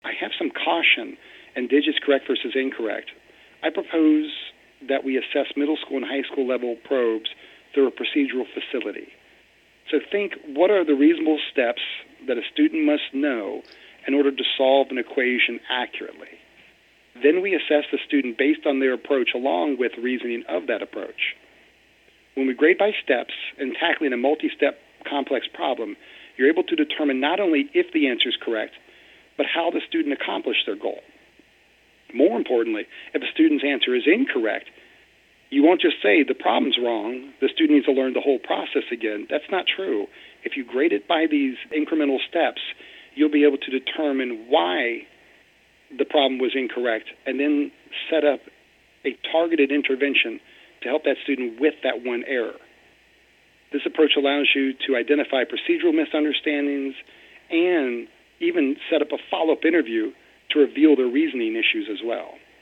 I have some caution in digits correct versus incorrect. I propose that we assess middle school and high school level probes through a procedural facility. So think, what are the reasonable steps that a student must know in order to solve an equation accurately? Then we assess the student based on their approach along with reasoning of that approach. When we grade by steps and tackling a multi-step complex problem, you're able to determine not only if the answer is correct, but how the student accomplished their goal. More importantly, if a student's answer is incorrect, you won't just say the problem's wrong, the student needs to learn the whole process again. That's not true. If you grade it by these incremental steps, you'll be able to determine why the problem was incorrect and then set up a targeted intervention to help that student with that one error. This approach allows you to identify procedural misunderstandings and even set up a follow-up interview to reveal the reasoning issues as well.